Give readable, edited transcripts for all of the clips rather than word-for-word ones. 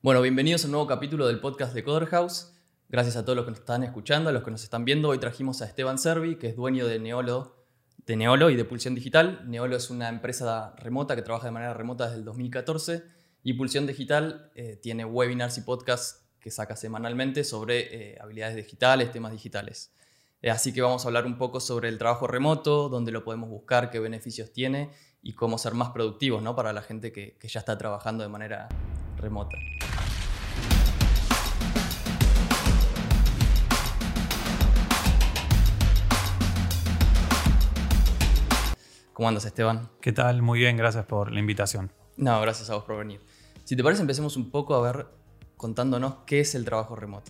Bueno, bienvenidos a un nuevo capítulo del podcast de Coder House. Gracias a todos los que nos están escuchando, a los que nos están viendo. Hoy trajimos a Esteban Servi, que es dueño de Neolo y de Pulsión Digital. Neolo es una empresa remota que trabaja de manera remota desde el 2014 y Pulsión Digital tiene webinars y podcasts que saca semanalmente sobre habilidades digitales, temas digitales. Así que vamos a hablar un poco sobre el trabajo remoto, dónde lo podemos buscar, qué beneficios tiene y cómo ser más productivos, ¿no? Para la gente que ya está trabajando de manera remota. ¿Cómo andas, Esteban? ¿Qué tal? Muy bien, gracias por la invitación. No, gracias a vos por venir. Si te parece, empecemos un poco contándonos qué es el trabajo remoto.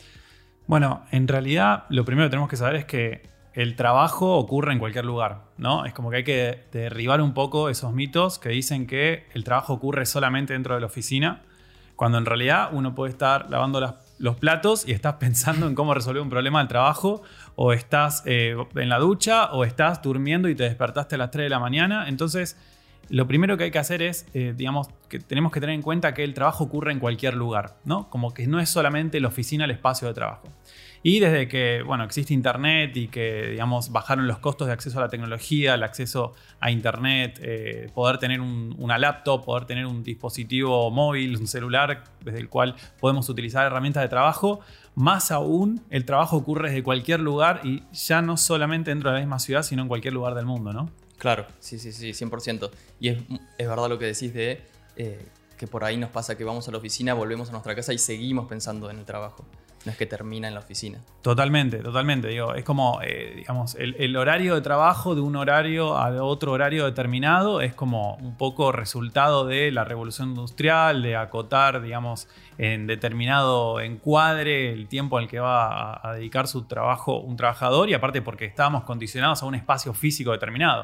Bueno, en realidad lo primero que tenemos que saber es que el trabajo ocurre en cualquier lugar, ¿no? Es como que hay que derribar un poco esos mitos que dicen que el trabajo ocurre solamente dentro de la oficina, cuando en realidad uno puede estar lavando los platos y estás pensando en cómo resolver un problema del trabajo, o estás en la ducha, o estás durmiendo y te despertaste a las 3 de la mañana. Entonces, lo primero que hay que hacer es, que tenemos que tener en cuenta que el trabajo ocurre en cualquier lugar, ¿no? Como que no es solamente la oficina el espacio de trabajo. Y desde que, existe internet y que, bajaron los costos de acceso a la tecnología, el acceso a internet, poder tener una laptop, poder tener un dispositivo móvil, un celular, desde el cual podemos utilizar herramientas de trabajo, más aún el trabajo ocurre desde cualquier lugar y ya no solamente dentro de la misma ciudad, sino en cualquier lugar del mundo, ¿no? Claro, sí, 100%. Y es verdad lo que decís de que por ahí nos pasa que vamos a la oficina, volvemos a nuestra casa y seguimos pensando en el trabajo. No es que termina en la oficina. Totalmente. Digo, es como, el horario de trabajo de un horario a otro horario determinado es como un poco resultado de la revolución industrial, de acotar, en determinado encuadre el tiempo al que va a dedicar su trabajo un trabajador, y aparte porque estábamos condicionados a un espacio físico determinado.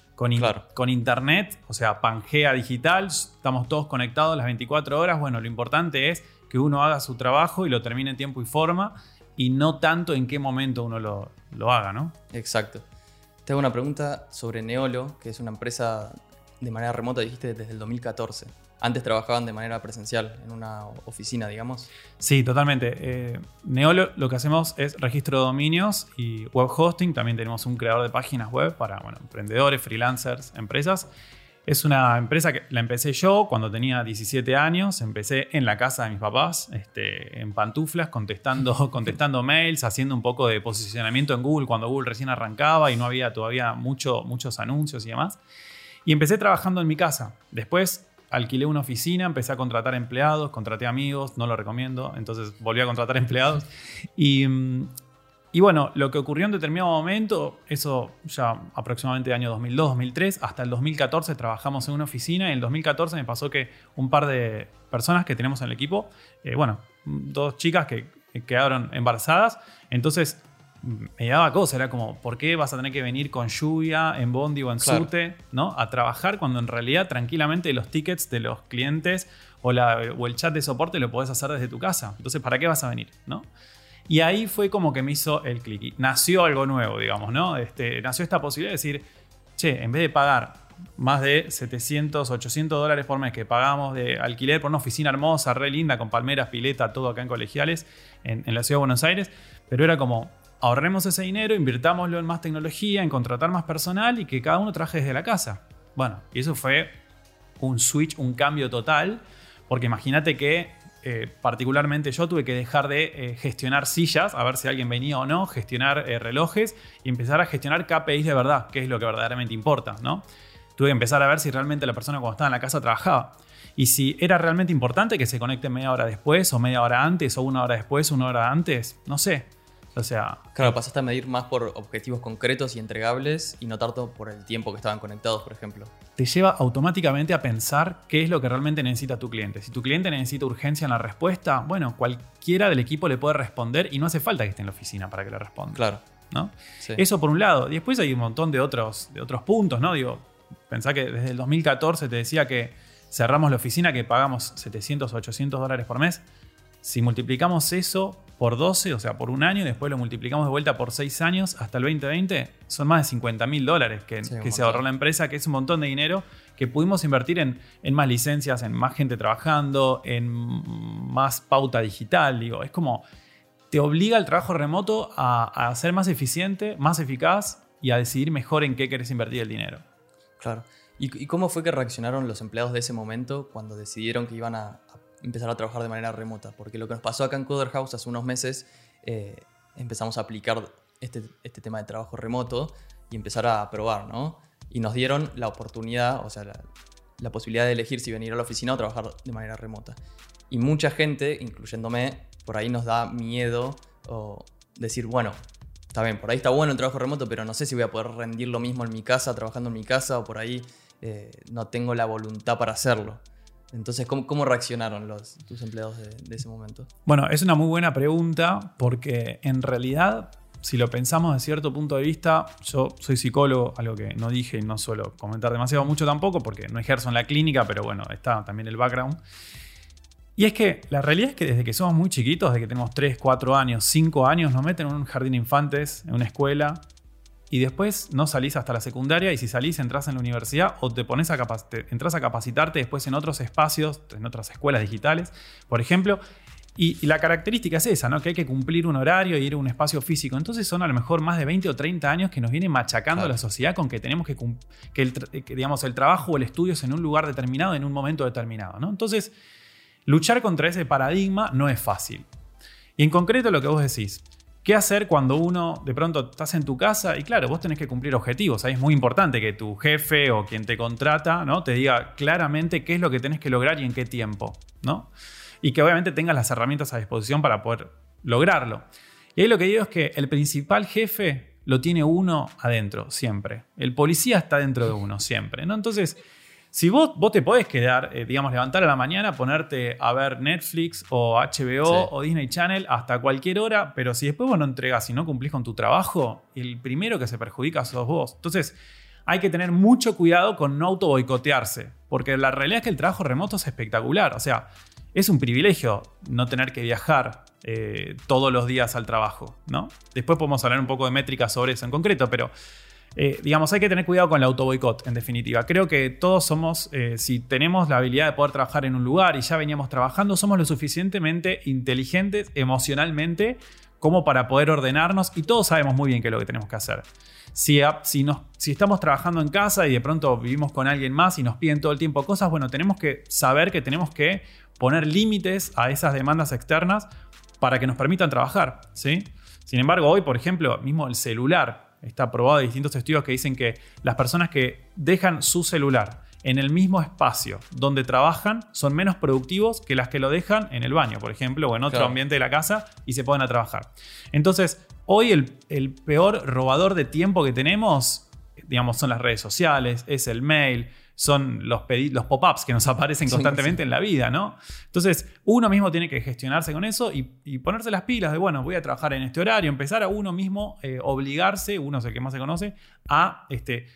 Con internet, o sea, Pangea digital, estamos todos conectados las 24 horas. Bueno, lo importante es que uno haga su trabajo y lo termine en tiempo y forma, y no tanto en qué momento uno lo haga, ¿no? Exacto. Te hago una pregunta sobre Neolo, que es una empresa de manera remota, dijiste, desde el 2014. Antes trabajaban de manera presencial en una oficina, digamos. Sí, totalmente. Neolo lo que hacemos es registro de dominios y web hosting. También tenemos un creador de páginas web para emprendedores, freelancers, empresas. Es una empresa que la empecé yo cuando tenía 17 años. Empecé en la casa de mis papás, en pantuflas, contestando mails, haciendo un poco de posicionamiento en Google cuando Google recién arrancaba y no había todavía muchos anuncios y demás. Y empecé trabajando en mi casa. Después alquilé una oficina, empecé a contratar empleados, contraté amigos, no lo recomiendo, entonces volví a contratar empleados. Y bueno, lo que ocurrió en determinado momento, eso ya aproximadamente el año 2002, 2003, hasta el 2014 trabajamos en una oficina, y en el 2014 me pasó que un par de personas que tenemos en el equipo, dos chicas que quedaron embarazadas, entonces me daba cosa, era como, ¿por qué vas a tener que venir con lluvia, en bondi o en subte, ¿no? A trabajar cuando en realidad tranquilamente los tickets de los clientes o el chat de soporte lo podés hacer desde tu casa? Entonces, ¿para qué vas a venir, no? Y ahí fue como que me hizo el clic. Y nació algo nuevo, digamos, ¿no? Nació esta posibilidad de decir, che, en vez de pagar más de 700, 800 dólares por mes que pagamos de alquiler por una oficina hermosa, re linda, con palmeras, pileta, todo acá en Colegiales, en la ciudad de Buenos Aires, pero era como, ahorremos ese dinero, invirtámoslo en más tecnología, en contratar más personal y que cada uno trabaje desde la casa. Bueno, y eso fue un switch, un cambio total, porque imagínate que particularmente yo tuve que dejar de gestionar sillas, a ver si alguien venía o no, gestionar relojes y empezar a gestionar KPIs de verdad, que es lo que verdaderamente importa, ¿no? Tuve que empezar a ver si realmente la persona cuando estaba en la casa trabajaba. Y si era realmente importante que se conecte media hora después, o media hora antes, o una hora después, una hora antes, no sé. O sea, claro, pasaste a medir más por objetivos concretos y entregables y no tanto por el tiempo que estaban conectados, por ejemplo. Te lleva automáticamente a pensar qué es lo que realmente necesita tu cliente. Si tu cliente necesita urgencia en la respuesta, bueno, cualquiera del equipo le puede responder y no hace falta que esté en la oficina para que le responda. Claro. ¿No? Sí. Eso por un lado. Y después hay un montón de otros puntos, ¿no? Digo, pensá que desde el 2014 te decía que cerramos la oficina, que pagamos 700 o 800 dólares por mes. Si multiplicamos eso por 12, o sea, por un año, y después lo multiplicamos de vuelta por 6 años hasta el 2020, son más de $50.000 que se ahorró la empresa, que es un montón de dinero que pudimos invertir en más licencias, en más gente trabajando, en más pauta digital. Digo, es como te obliga el trabajo remoto a ser más eficiente, más eficaz y a decidir mejor en qué querés invertir el dinero. Claro. ¿Y cómo fue que reaccionaron los empleados de ese momento cuando decidieron que iban a empezar a trabajar de manera remota? Porque lo que nos pasó acá en Coder House hace unos meses, empezamos a aplicar este tema de trabajo remoto y empezar a probar, ¿no? Y nos dieron la oportunidad, o sea, la posibilidad de elegir si venir a la oficina o trabajar de manera remota. Y mucha gente, incluyéndome, por ahí nos da miedo o decir, bueno, está bien, por ahí está bueno el trabajo remoto, pero no sé si voy a poder rendir lo mismo en mi casa, trabajando en mi casa, o por ahí no tengo la voluntad para hacerlo. Entonces, ¿cómo reaccionaron tus empleados de ese momento? Bueno, es una muy buena pregunta porque en realidad, si lo pensamos desde cierto punto de vista, yo soy psicólogo, algo que no dije y no suelo comentar demasiado mucho tampoco porque no ejerzo en la clínica, pero bueno, está también el background. Y es que la realidad es que desde que somos muy chiquitos, desde que tenemos 3, 4 años, 5 años, nos meten en un jardín de infantes, en una escuela, y después no salís hasta la secundaria, y si salís entras en la universidad o te entras a capacitarte después en otros espacios, en otras escuelas digitales, por ejemplo. Y la característica es esa, ¿no? Que hay que cumplir un horario y ir a un espacio físico. Entonces son a lo mejor más de 20 o 30 años que nos viene machacando la sociedad con que tenemos que digamos, el trabajo o el estudio es en un lugar determinado, en un momento determinado, ¿no? Entonces, luchar contra ese paradigma no es fácil. Y en concreto lo que vos decís, ¿qué hacer cuando uno de pronto estás en tu casa? Y claro, vos tenés que cumplir objetivos. Ahí es muy importante que tu jefe o quien te contrata, ¿no? Te diga claramente qué es lo que tenés que lograr y en qué tiempo, ¿no? Y que obviamente tengas las herramientas a disposición para poder lograrlo. Y ahí lo que digo es que el principal jefe lo tiene uno adentro, siempre. El policía está dentro de uno, siempre, ¿no? Entonces, si vos te podés quedar, digamos, levantar a la mañana, ponerte a ver Netflix o HBO o Disney Channel hasta cualquier hora, pero si después vos no entregás y no cumplís con tu trabajo, el primero que se perjudica sos vos. Entonces, hay que tener mucho cuidado con no auto boicotearse, porque la realidad es que el trabajo remoto es espectacular. O sea, es un privilegio no tener que viajar todos los días al trabajo, ¿no? Después podemos hablar un poco de métricas sobre eso en concreto, pero digamos, hay que tener cuidado con el autoboicot, en definitiva. Creo que todos somos, si tenemos la habilidad de poder trabajar en un lugar y ya veníamos trabajando, somos lo suficientemente inteligentes emocionalmente como para poder ordenarnos, y todos sabemos muy bien qué es lo que tenemos que hacer. Si estamos trabajando en casa y de pronto vivimos con alguien más y nos piden todo el tiempo cosas, bueno, tenemos que saber que tenemos que poner límites a esas demandas externas para que nos permitan trabajar, ¿sí? Sin embargo, hoy, por ejemplo, mismo el celular, está probado de distintos estudios que dicen que las personas que dejan su celular en el mismo espacio donde trabajan son menos productivos que las que lo dejan en el baño, por ejemplo, o en otro ambiente de la casa y se ponen a trabajar. Entonces, hoy el peor robador de tiempo que tenemos, digamos, son las redes sociales, es el mail, son los pop-ups que nos aparecen constantemente en la vida, ¿no? Entonces, uno mismo tiene que gestionarse con eso y ponerse las pilas de, bueno, voy a trabajar en este horario, empezar a uno mismo obligarse, uno es el que más se conoce, a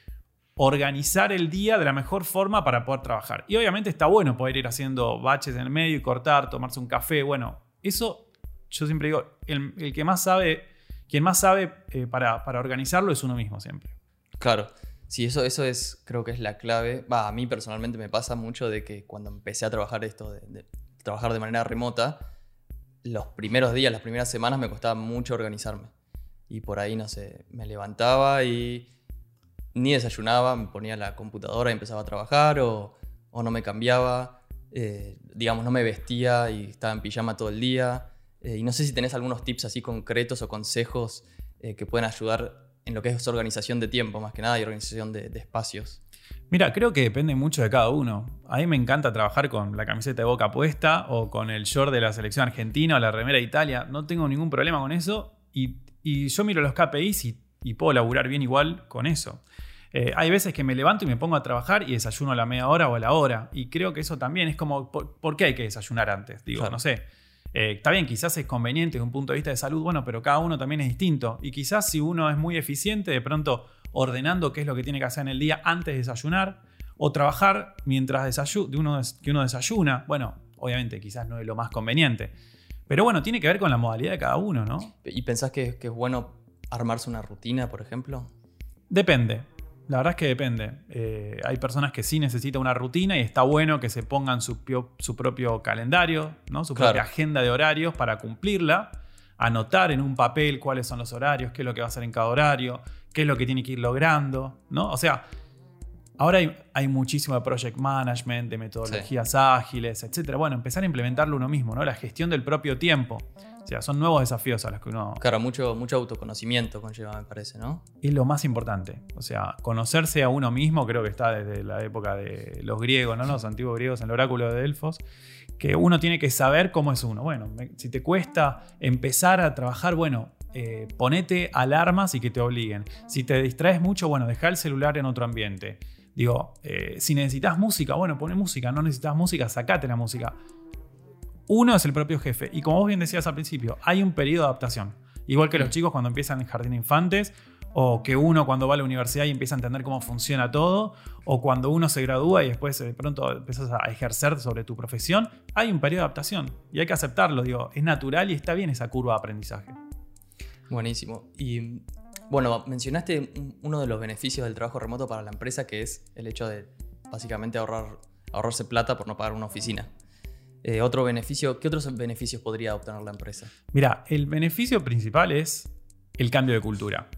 organizar el día de la mejor forma para poder trabajar. Y obviamente está bueno poder ir haciendo baches en el medio y cortar, tomarse un café. Bueno, eso yo siempre digo, el que más sabe, quien más sabe para organizarlo es uno mismo siempre. Claro. Sí, eso es, creo que es la clave. A mí personalmente me pasa mucho de que cuando empecé a trabajar esto de trabajar de manera remota, los primeros días, las primeras semanas me costaba mucho organizarme. Y por ahí, no sé, me levantaba y ni desayunaba, me ponía la computadora y empezaba a trabajar, o no me cambiaba, digamos, no me vestía y estaba en pijama todo el día. Y no sé si tenés algunos tips así concretos o consejos que pueden ayudar en lo que es organización de tiempo, más que nada, y organización de espacios. Mira, creo que depende mucho de cada uno. A mí me encanta trabajar con la camiseta de Boca puesta o con el short de la selección argentina o la remera de Italia. No tengo ningún problema con eso y yo miro los KPIs y puedo laburar bien igual con eso. Hay veces que me levanto y me pongo a trabajar y desayuno a la media hora o a la hora. Y creo que eso también es como, ¿por qué hay que desayunar antes? Digo, claro. No sé. Está bien, quizás es conveniente desde un punto de vista de salud, bueno, pero cada uno también es distinto. Y quizás si uno es muy eficiente, de pronto ordenando qué es lo que tiene que hacer en el día antes de desayunar, o trabajar mientras uno desayuna, bueno, obviamente quizás no es lo más conveniente. Pero bueno, tiene que ver con la modalidad de cada uno, ¿no? ¿Y pensás que es bueno armarse una rutina, por ejemplo? Depende. La verdad es que depende. Hay personas que sí necesitan una rutina y está bueno que se pongan su propio calendario, ¿no? Su propia agenda de horarios para cumplirla. Anotar en un papel cuáles son los horarios, qué es lo que va a hacer en cada horario, qué es lo que tiene que ir logrando, ¿no? O sea, ahora hay muchísimo de project management, de metodologías ágiles, etc. Bueno, empezar a implementarlo uno mismo, ¿no? La gestión del propio tiempo. O sea, son nuevos desafíos a los que uno... Claro, mucho autoconocimiento conlleva, me parece, ¿no? Es lo más importante. O sea, conocerse a uno mismo creo que está desde la época de los griegos, ¿no? Los antiguos griegos en el oráculo de Delfos, que uno tiene que saber cómo es uno. Bueno, si te cuesta empezar a trabajar, bueno, ponete alarmas y que te obliguen. Si te distraes mucho, bueno, deja el celular en otro ambiente. Digo, si necesitas música, bueno, poné música. No necesitas música, sacate la música. Uno es el propio jefe. Y como vos bien decías al principio, hay un periodo de adaptación. Igual que los chicos cuando empiezan en jardín de infantes, o que uno cuando va a la universidad y empieza a entender cómo funciona todo, o cuando uno se gradúa y después de pronto empiezas a ejercer sobre tu profesión, hay un periodo de adaptación. Y hay que aceptarlo, digo, es natural y está bien esa curva de aprendizaje. Buenísimo. Y bueno, mencionaste uno de los beneficios del trabajo remoto para la empresa, que es el hecho de básicamente ahorrarse plata por no pagar una oficina. Otro beneficio, ¿qué otros beneficios podría obtener la empresa? Mira, el beneficio principal es el cambio de cultura.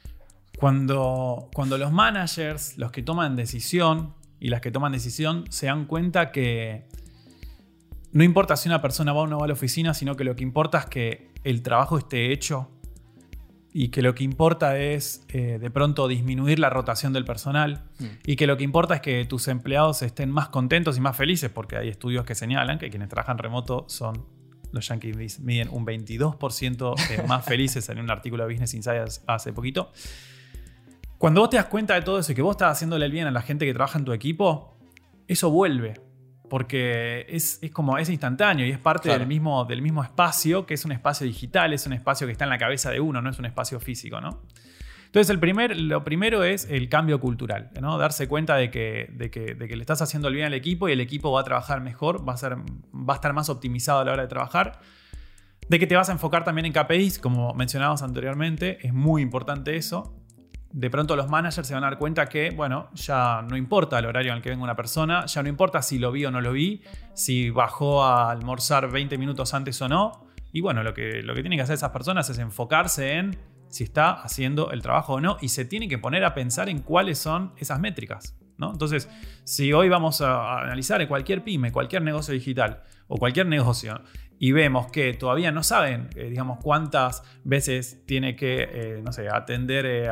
Cuando los managers, los que toman decisión y las que toman decisión, se dan cuenta que no importa si una persona va o no va a la oficina, sino que lo que importa es que el trabajo esté hecho y que lo que importa es de pronto disminuir la rotación del personal y que lo que importa es que tus empleados estén más contentos y más felices, porque hay estudios que señalan que quienes trabajan remoto son, los yankees miden un 22% más felices en un artículo de Business Insider hace poquito. Cuando vos te das cuenta de todo eso y que vos estás haciéndole el bien a la gente que trabaja en tu equipo, eso vuelve. Porque es instantáneo y es parte del mismo espacio, que es un espacio digital, es un espacio que está en la cabeza de uno, no es un espacio físico, ¿no? Entonces lo primero es el cambio cultural, ¿no? Darse cuenta de que le estás haciendo el bien al equipo y el equipo va a trabajar mejor, va a estar más optimizado a la hora de trabajar. De que te vas a enfocar también en KPIs, como mencionábamos anteriormente, es muy importante eso. De pronto los managers se van a dar cuenta que, bueno, ya no importa el horario en el que venga una persona, ya no importa si lo vi o no lo vi, si bajó a almorzar 20 minutos antes o no. Y bueno, lo que tienen que hacer esas personas es enfocarse en si está haciendo el trabajo o no y se tienen que poner a pensar en cuáles son esas métricas, ¿no? Entonces, si hoy vamos a analizar en cualquier pyme, cualquier negocio digital o cualquier negocio y vemos que todavía no saben, digamos, cuántas veces tiene que, atender,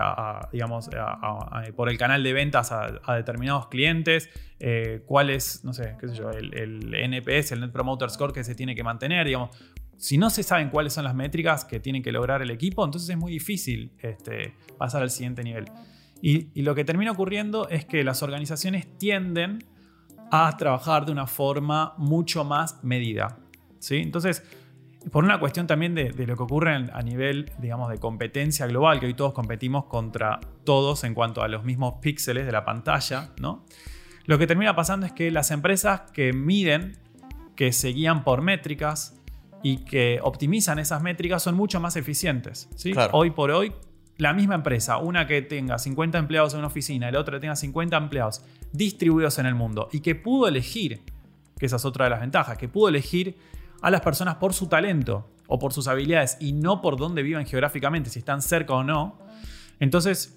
por el canal de ventas a determinados clientes, cuál es, el NPS, el Net Promoter Score que se tiene que mantener, digamos. Si no se saben cuáles son las métricas que tienen que lograr el equipo, entonces es muy difícil pasar al siguiente nivel. Y lo que termina ocurriendo es que las organizaciones tienden a trabajar de una forma mucho más medida, ¿sí? Entonces, por una cuestión también de lo que ocurre a nivel, digamos, de competencia global, que hoy todos competimos contra todos en cuanto a los mismos píxeles de la pantalla, ¿no? Lo que termina pasando es que las empresas que miden, que se guían por métricas y que optimizan esas métricas son mucho más eficientes, ¿sí? Claro. Hoy por hoy, la misma empresa, una que tenga 50 empleados en una oficina y la otra que tenga 50 empleados distribuidos en el mundo y que pudo elegir, que esa es otra de las ventajas, que pudo elegir a las personas por su talento o por sus habilidades y no por dónde vivan geográficamente, si están cerca o no. Entonces,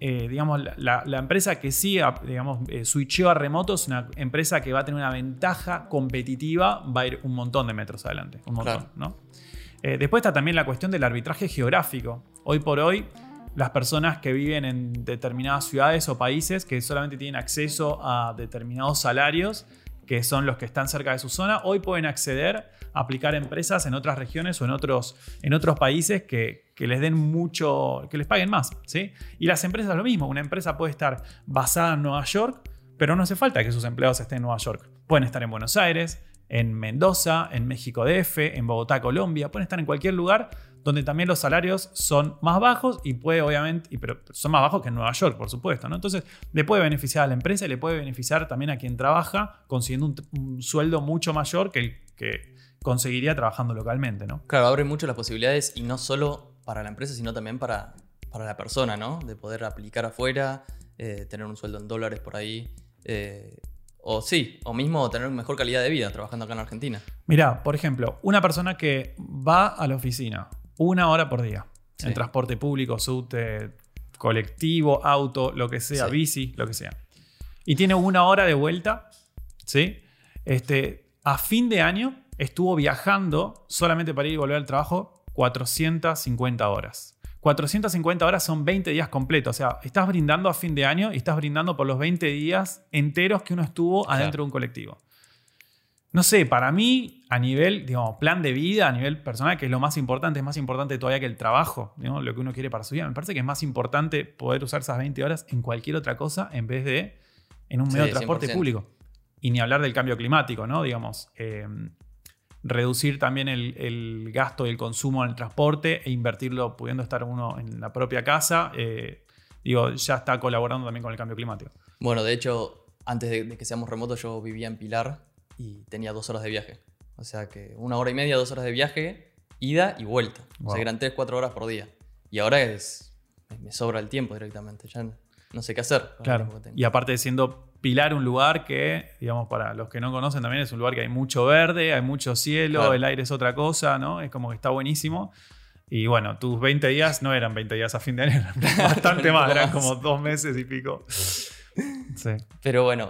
la empresa que sí, switchó a remoto es una empresa que va a tener una ventaja competitiva, va a ir un montón de metros adelante, un montón, claro, ¿no? Después está también la cuestión del arbitraje geográfico. Hoy por hoy, las personas que viven en determinadas ciudades o países que solamente tienen acceso a determinados salarios, que son los que están cerca de su zona, hoy pueden acceder a aplicar empresas en otras regiones o en otros países que les den mucho, que les paguen más, ¿sí? Y las empresas lo mismo. Una empresa puede estar basada en Nueva York, pero no hace falta que sus empleados estén en Nueva York. Pueden estar en Buenos Aires, en Mendoza, en México DF, en Bogotá, Colombia. Pueden estar en cualquier lugar donde también los salarios son más bajos y puede, obviamente, pero son más bajos que en Nueva York, por supuesto, ¿no? Entonces, le puede beneficiar a la empresa y le puede beneficiar también a quien trabaja consiguiendo un sueldo mucho mayor que conseguiría trabajando localmente, ¿no? Claro, abre mucho las posibilidades y no solo para la empresa, sino también para la persona, ¿no? De poder aplicar afuera, tener un sueldo en dólares por ahí, o mismo tener mejor calidad de vida trabajando acá en Argentina. Mirá, por ejemplo, una persona que va a la oficina 1 hora por día, en transporte público, subte, colectivo, auto, lo que sea, bici, lo que sea, y tiene 1 hora de vuelta, ¿sí? A fin de año estuvo viajando solamente para ir y volver al trabajo 450 horas. 450 horas son 20 días completos. O sea, estás brindando a fin de año y estás brindando por los 20 días enteros que uno estuvo adentro de un colectivo. No sé, para mí, a nivel, digamos, plan de vida, a nivel personal, que es lo más importante, es más importante todavía que el trabajo, ¿no? Lo que uno quiere para su vida. Me parece que es más importante poder usar esas 20 horas en cualquier otra cosa en vez de en un medio de transporte 100%. Público. Y ni hablar del cambio climático, ¿no? Digamos, reducir también el gasto y el consumo en el transporte e invertirlo pudiendo estar uno en la propia casa, ya está colaborando también con el cambio climático. Bueno, de hecho, antes de que seamos remotos, yo vivía en Pilar y tenía 2 horas de viaje. O sea que 1 hora y media, 2 horas de viaje, ida y vuelta. Wow. O sea que eran 3-4 horas por día. Y ahora me sobra el tiempo directamente. Ya no sé qué hacer. Claro. Y aparte de siendo Pilar un lugar que, digamos, para los que no conocen también es un lugar que hay mucho verde, hay mucho cielo, claro. El aire es otra cosa, ¿no? Es como que está buenísimo. Y bueno, tus 20 días no eran 20 días a fin de año, eran bastante más, eran como 2 meses y pico. Sí. Pero bueno,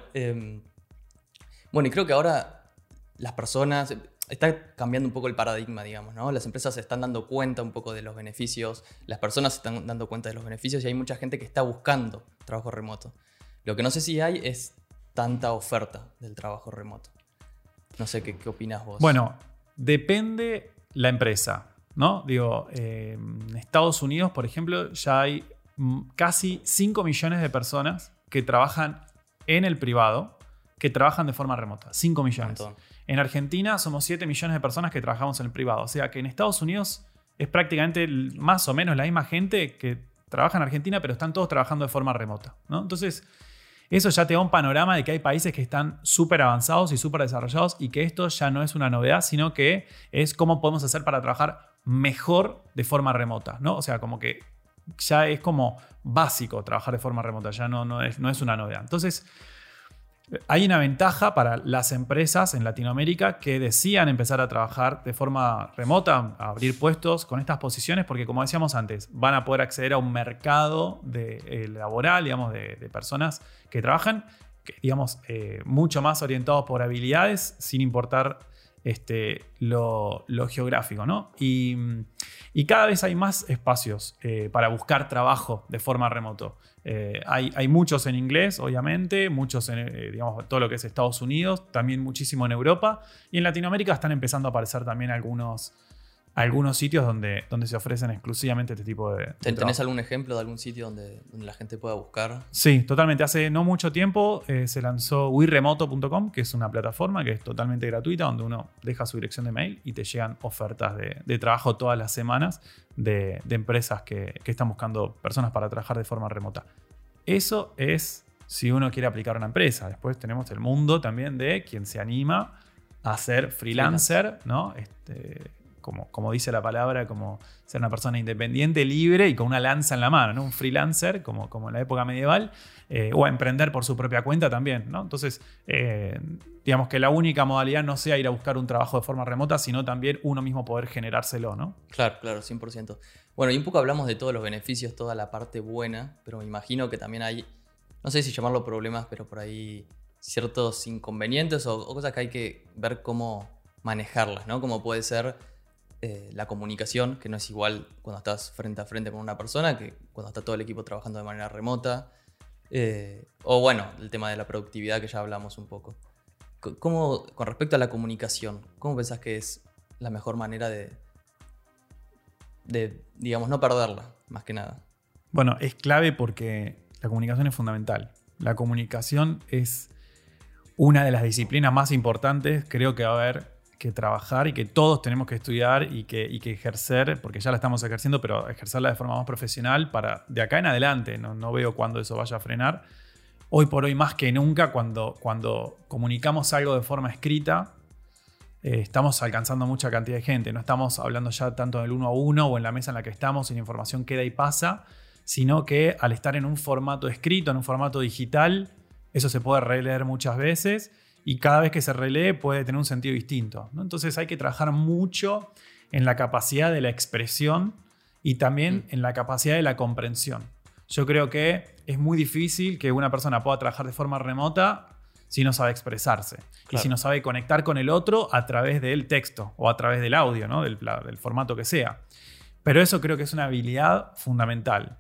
y creo que ahora las personas, está cambiando un poco el paradigma, digamos, ¿no? Las empresas se están dando cuenta un poco de los beneficios, las personas se están dando cuenta de los beneficios y hay mucha gente que está buscando trabajo remoto. Lo que no sé si hay es tanta oferta del trabajo remoto. No sé qué opinás vos. Bueno, depende la empresa, ¿no? Digo, en Estados Unidos, por ejemplo, ya hay casi 5 millones de personas que trabajan en el privado, que trabajan de forma remota. 5 millones. En Argentina somos 7 millones de personas que trabajamos en el privado. O sea que en Estados Unidos es prácticamente más o menos la misma gente que trabaja en Argentina, pero están todos trabajando de forma remota, ¿no? Entonces, eso ya te da un panorama de que hay países que están súper avanzados y súper desarrollados y que esto ya no es una novedad, sino que es cómo podemos hacer para trabajar mejor de forma remota, ¿no? O sea, como que ya es como básico trabajar de forma remota, ya no es una novedad. Entonces, hay una ventaja para las empresas en Latinoamérica que decían empezar a trabajar de forma remota, a abrir puestos con estas posiciones, porque como decíamos antes, van a poder acceder a un mercado laboral, digamos, de personas que trabajan, digamos, mucho más orientados por habilidades, sin importar lo geográfico, ¿no? Y cada vez hay más espacios para buscar trabajo de forma remoto. Hay muchos en inglés, obviamente, muchos en digamos, todo lo que es Estados Unidos, también muchísimo en Europa. Y en Latinoamérica están empezando a aparecer también algunos sitios donde se ofrecen exclusivamente este tipo de ¿Tenés trabajo. algún ejemplo de algún sitio donde la gente pueda buscar? Sí, totalmente. Hace no mucho tiempo se lanzó WeRemoto.com, que es una plataforma que es totalmente gratuita, donde uno deja su dirección de mail y te llegan ofertas de trabajo todas las semanas de empresas que están buscando personas para trabajar de forma remota. Eso es si uno quiere aplicar a una empresa. Después tenemos el mundo también de quien se anima a ser freelancer, ¿no? Como dice la palabra, como ser una persona independiente, libre y con una lanza en la mano, ¿no? Un freelancer, como en la época medieval, o a emprender por su propia cuenta también, ¿no? Entonces, digamos que la única modalidad no sea ir a buscar un trabajo de forma remota, sino también uno mismo poder generárselo, ¿no? Claro, 100%. Bueno, y un poco hablamos de todos los beneficios, toda la parte buena, pero me imagino que también hay, no sé si llamarlo problemas, pero por ahí ciertos inconvenientes o cosas que hay que ver cómo manejarlas, ¿no? Como puede ser la comunicación, que no es igual cuando estás frente a frente con una persona que cuando está todo el equipo trabajando de manera remota. O bueno, el tema de la productividad que ya hablamos un poco. Con respecto a la comunicación, ¿cómo pensás que es la mejor manera de digamos, no perderla, más que nada? Bueno, es clave porque la comunicación es fundamental. La comunicación es una de las disciplinas más importantes, creo que va a haber que trabajar y que todos tenemos que estudiar y que ejercer, porque ya la estamos ejerciendo, pero ejercerla de forma más profesional para de acá en adelante. No veo cuándo eso vaya a frenar. Hoy por hoy más que nunca, cuando comunicamos algo de forma escrita, estamos alcanzando mucha cantidad de gente. No estamos hablando ya tanto del 1 a 1 o en la mesa en la que estamos y la información queda y pasa, sino que al estar en un formato escrito, en un formato digital, eso se puede releer muchas veces y cada vez que se relee puede tener un sentido distinto, ¿no? Entonces hay que trabajar mucho en la capacidad de la expresión y también en la capacidad de la comprensión. Yo creo que es muy difícil que una persona pueda trabajar de forma remota si no sabe expresarse. Claro. Y si no sabe conectar con el otro a través del texto o a través del audio, ¿no? del formato que sea. Pero eso creo que es una habilidad fundamental.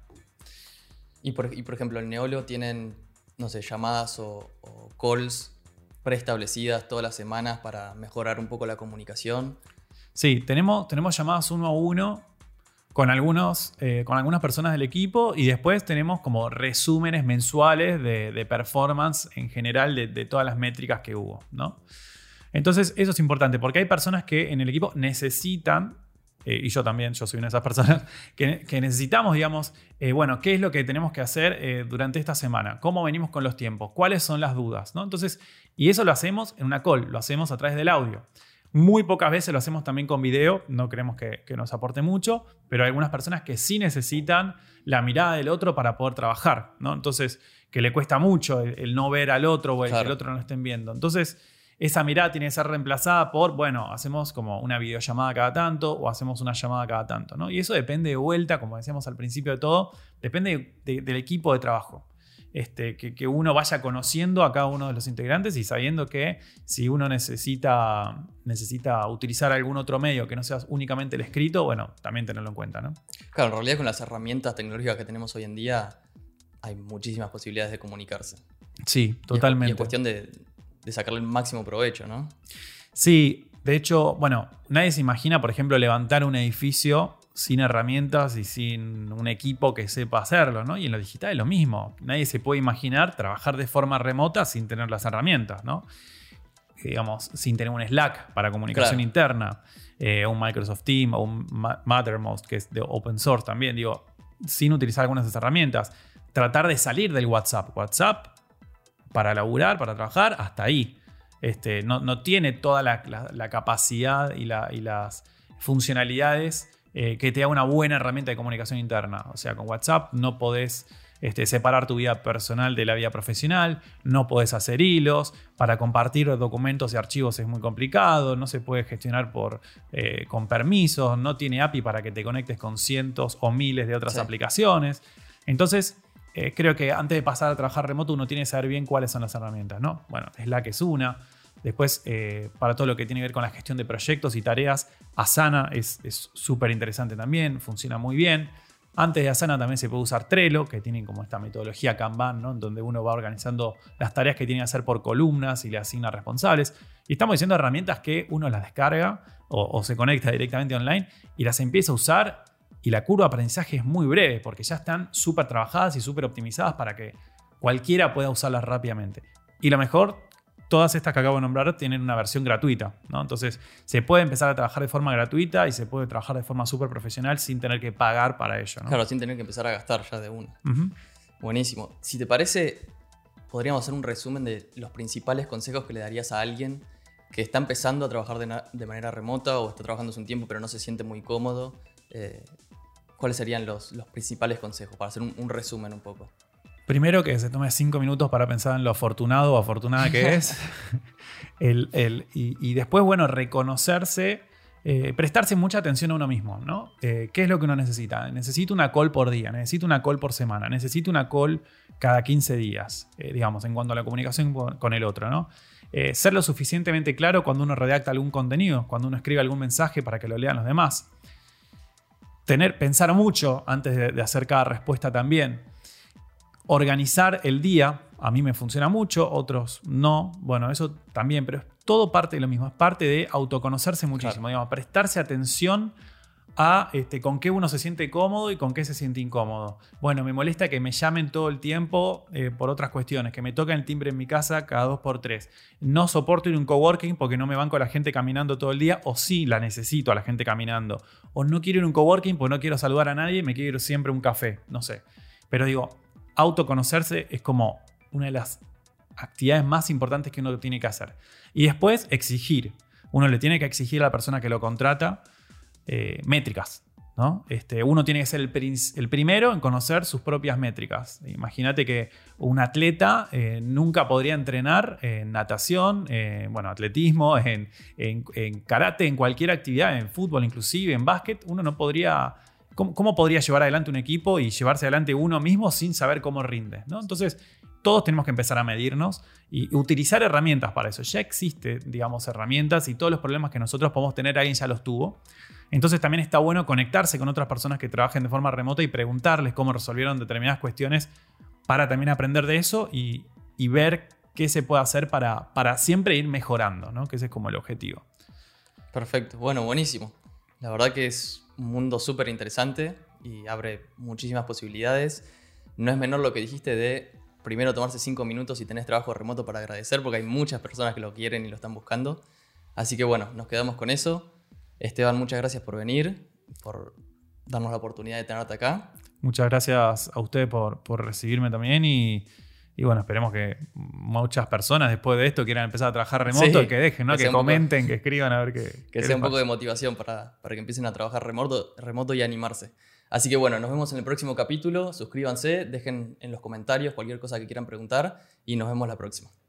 Y por ejemplo, en Neolo tienen, no sé, llamadas o calls preestablecidas todas las semanas para mejorar un poco la comunicación. Sí, tenemos llamadas 1 a 1 con algunas personas del equipo y después tenemos como resúmenes mensuales de performance en general de todas las métricas que hubo, ¿no? Entonces eso es importante porque hay personas que en el equipo necesitan, y yo también, yo soy una de esas personas, que necesitamos, digamos, bueno, ¿qué es lo que tenemos que hacer durante esta semana? ¿Cómo venimos con los tiempos? ¿Cuáles son las dudas? ¿No? Entonces, y eso lo hacemos en una call, lo hacemos a través del audio. Muy pocas veces lo hacemos también con video, no creemos que nos aporte mucho, pero hay algunas personas que sí necesitan la mirada del otro para poder trabajar, ¿no? Entonces, que le cuesta mucho el no ver al otro o el que el otro no lo estén viendo. Entonces, esa mirada tiene que ser reemplazada por, bueno, hacemos como una videollamada cada tanto o hacemos una llamada cada tanto, ¿no? Y eso depende de vuelta, como decíamos al principio de todo, depende del equipo de trabajo. Que uno vaya conociendo a cada uno de los integrantes y sabiendo que si uno necesita utilizar algún otro medio que no sea únicamente el escrito, bueno, también tenerlo en cuenta, ¿no? Claro, en realidad con las herramientas tecnológicas que tenemos hoy en día hay muchísimas posibilidades de comunicarse. Sí, totalmente. Y es cuestión de sacarle el máximo provecho, ¿no? Sí, de hecho, bueno, nadie se imagina, por ejemplo, levantar un edificio sin herramientas y sin un equipo que sepa hacerlo, ¿no? Y en lo digital es lo mismo. Nadie se puede imaginar trabajar de forma remota sin tener las herramientas, ¿no? Digamos, sin tener un Slack para comunicación interna, un Microsoft Teams o un Mattermost, que es de open source también, digo, sin utilizar algunas de esas herramientas. Tratar de salir del WhatsApp. WhatsApp, para laburar, para trabajar, hasta ahí. No tiene toda la capacidad y las funcionalidades que te da una buena herramienta de comunicación interna. O sea, con WhatsApp no podés separar tu vida personal de la vida profesional, no podés hacer hilos, para compartir documentos y archivos es muy complicado, no se puede gestionar con permisos, no tiene API para que te conectes con cientos o miles de otras aplicaciones. Entonces, creo que antes de pasar a trabajar remoto uno tiene que saber bien cuáles son las herramientas, ¿no? Bueno, Slack es una. Después, para todo lo que tiene que ver con la gestión de proyectos y tareas, Asana es súper interesante también, funciona muy bien. Antes de Asana también se puede usar Trello, que tienen como esta metodología Kanban, ¿no? En donde uno va organizando las tareas que tiene que hacer por columnas y le asigna responsables. Y estamos diciendo herramientas que uno las descarga o se conecta directamente online y las empieza a usar. Y la curva de aprendizaje es muy breve porque ya están súper trabajadas y súper optimizadas para que cualquiera pueda usarlas rápidamente. Y lo mejor, todas estas que acabo de nombrar tienen una versión gratuita, ¿no? Entonces se puede empezar a trabajar de forma gratuita y se puede trabajar de forma súper profesional sin tener que pagar para ello, ¿no? Claro, sin tener que empezar a gastar ya de una. Uh-huh. Buenísimo. Si te parece, podríamos hacer un resumen de los principales consejos que le darías a alguien que está empezando a trabajar de manera remota o está trabajando hace un tiempo pero no se siente muy cómodo. ¿Cuáles serían los principales consejos? Para hacer un resumen un poco. Primero, que se tome 5 minutos para pensar en lo afortunado o afortunada que es. Y después, bueno, reconocerse, prestarse mucha atención a uno mismo, ¿no? ¿Qué es lo que uno necesita? Necesito una call por día, necesito una call por semana, necesito una call cada 15 días, digamos, en cuanto a la comunicación con el otro, ¿no? Ser lo suficientemente claro cuando uno redacta algún contenido, cuando uno escribe algún mensaje para que lo lean los demás. Pensar mucho antes de hacer cada respuesta también. Organizar el día, a mí me funciona mucho, otros no. Bueno, eso también, pero es todo parte de lo mismo. Es parte de autoconocerse muchísimo, claro. Digamos, prestarse atención a con qué uno se siente cómodo y con qué se siente incómodo. Bueno, me molesta que me llamen todo el tiempo por otras cuestiones, que me toquen el timbre en mi casa cada 2x3. No soporto ir a un coworking porque no me banco a la gente caminando todo el día, o sí la necesito a la gente caminando. O no quiero ir a un coworking porque no quiero saludar a nadie, me quiero ir siempre a un café, no sé. Pero digo, autoconocerse es como una de las actividades más importantes que uno tiene que hacer. Y después, exigir. uno le tiene que exigir a la persona que lo contrata métricas, ¿no? Uno tiene que ser el primero en conocer sus propias métricas. Imagínate que un atleta nunca podría entrenar en natación, atletismo, en karate, en cualquier actividad, en fútbol inclusive, en básquet. Uno no podría... ¿Cómo podría llevar adelante un equipo y llevarse adelante uno mismo sin saber cómo rinde, ¿no? Entonces, todos tenemos que empezar a medirnos y utilizar herramientas para eso. Ya existen, digamos, herramientas y todos los problemas que nosotros podemos tener, alguien ya los tuvo. Entonces también está bueno conectarse con otras personas que trabajen de forma remota y preguntarles cómo resolvieron determinadas cuestiones para también aprender de eso y ver qué se puede hacer para siempre ir mejorando, ¿no? Que ese es como el objetivo. Perfecto, bueno, buenísimo. La verdad que es un mundo súper interesante y abre muchísimas posibilidades. No es menor lo que dijiste de primero tomarse 5 minutos si tenés trabajo remoto para agradecer, porque hay muchas personas que lo quieren y lo están buscando. Así que bueno, nos quedamos con eso. Esteban, muchas gracias por venir, por darnos la oportunidad de tenerte acá. Muchas gracias a usted por recibirme también y bueno, esperemos que muchas personas después de esto quieran empezar a trabajar remoto y que dejen, ¿no? Que comenten, que escriban a ver qué. Que sea un poco de motivación para que empiecen a trabajar remoto y animarse. Así que bueno, nos vemos en el próximo capítulo. Suscríbanse, dejen en los comentarios cualquier cosa que quieran preguntar y nos vemos la próxima.